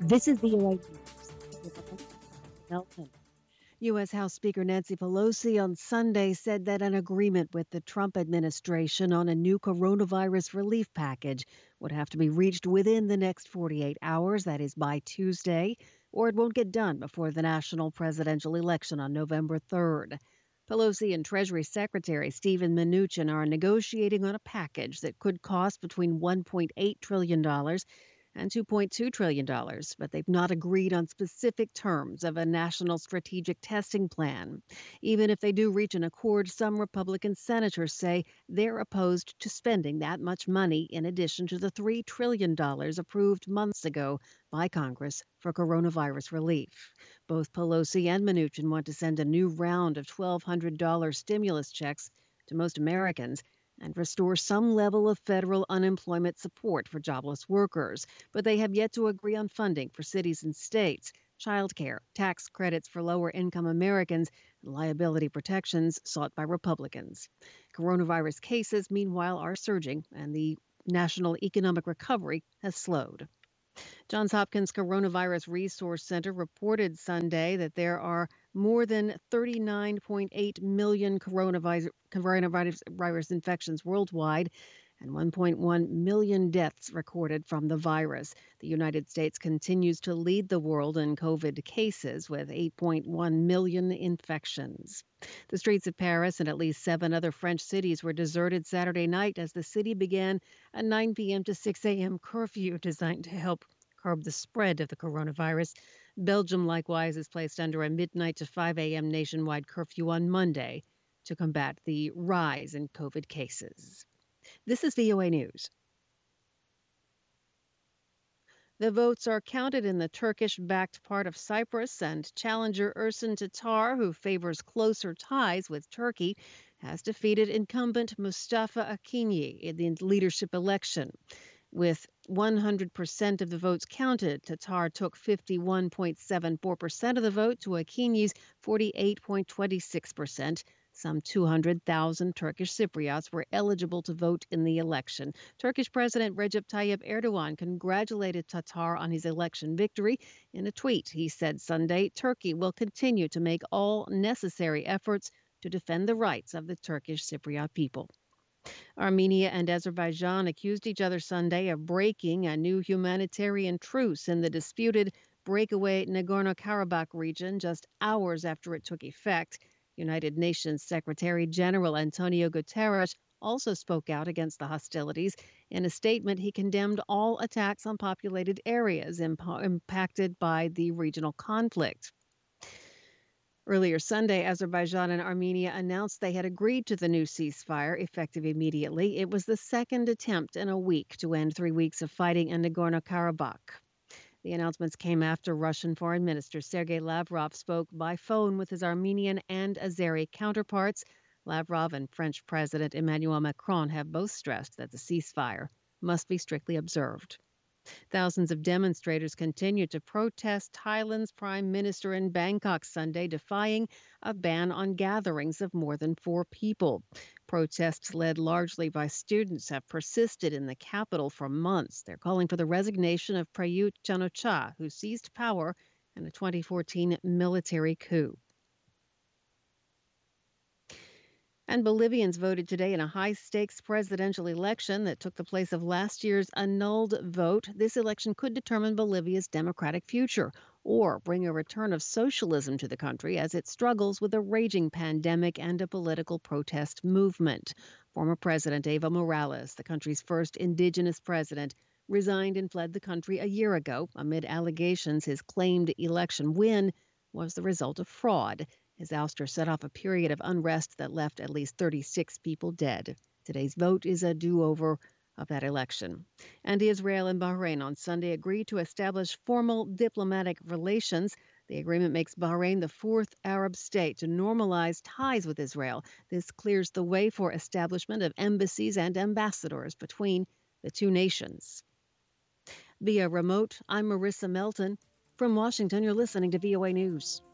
This is VOA News with Elizabeth Melton. U.S. House Speaker Nancy Pelosi on Sunday said that an agreement with the Trump administration on a new coronavirus relief package would have to be reached within the next 48 hours, that is by Tuesday, or it won't get done before the national presidential election on November 3rd. Pelosi and Treasury Secretary Steven Mnuchin are negotiating on a package that could cost between $1.8 trillion and $2.2 trillion, but they've not agreed on specific terms of a national strategic testing plan. Even if they do reach an accord, some Republican senators say they're opposed to spending that much money in addition to the $3 trillion approved months ago by Congress for coronavirus relief. Both Pelosi and Mnuchin want to send a new round of $1,200 stimulus checks to most Americans and restore some level of federal unemployment support for jobless workers. But they have yet to agree on funding for cities and states, childcare, tax credits for lower income Americans, and liability protections sought by Republicans. Coronavirus cases, meanwhile, are surging, and the national economic recovery has slowed. Johns Hopkins Coronavirus Resource Center reported Sunday that there are more than 39.8 million coronavirus infections worldwide and 1.1 million deaths recorded from the virus. The United States continues to lead the world in COVID cases with 8.1 million infections. The streets of Paris and at least 7 other French cities were deserted Saturday night as the city began a 9 p.m. to 6 a.m. curfew designed to help curb the spread of the coronavirus. Belgium, likewise, is placed under a midnight to 5 a.m. nationwide curfew on Monday to combat the rise in COVID cases. This is VOA News. The votes are counted in the Turkish-backed part of Cyprus, and challenger Ersin Tatar, who favors closer ties with Turkey, has defeated incumbent Mustafa Akinci in the leadership election. With 100% of the votes counted, Tatar took 51.74% of the vote to Akinci's 48.26%. Some 200,000 Turkish Cypriots were eligible to vote in the election. Turkish President Recep Tayyip Erdogan congratulated Tatar on his election victory. In a tweet, he said Sunday, Turkey will continue to make all necessary efforts to defend the rights of the Turkish Cypriot people. Armenia and Azerbaijan accused each other Sunday of breaking a new humanitarian truce in the disputed breakaway Nagorno-Karabakh region just hours after it took effect. United Nations Secretary General Antonio Guterres also spoke out against the hostilities. In a statement, he condemned all attacks on populated areas impacted by the regional conflict. Earlier Sunday, Azerbaijan and Armenia announced they had agreed to the new ceasefire, effective immediately. It was the second attempt in a week to end 3 weeks of fighting in Nagorno-Karabakh. The announcements came after Russian Foreign Minister Sergei Lavrov spoke by phone with his Armenian and Azeri counterparts. Lavrov and French President Emmanuel Macron have both stressed that the ceasefire must be strictly observed. Thousands of demonstrators continued to protest Thailand's prime minister in Bangkok Sunday, defying a ban on gatherings of more than 4 people. Protests led largely by students have persisted in the capital for months. They're calling for the resignation of Prayut Chan-o-cha, who seized power in a 2014 military coup. And Bolivians voted today in a high-stakes presidential election that took the place of last year's annulled vote. This election could determine Bolivia's democratic future or bring a return of socialism to the country as it struggles with a raging pandemic and a political protest movement. Former President Evo Morales, the country's first indigenous president, resigned and fled the country a year ago amid allegations his claimed election win was the result of fraud. His ouster set off a period of unrest that left at least 36 people dead. Today's vote is a do-over of that election. And Israel and Bahrain on Sunday agreed to establish formal diplomatic relations. The agreement makes Bahrain the 4th Arab state to normalize ties with Israel. This clears the way for establishment of embassies and ambassadors between the two nations. Via remote, I'm Marissa Melton. From Washington, you're listening to VOA News.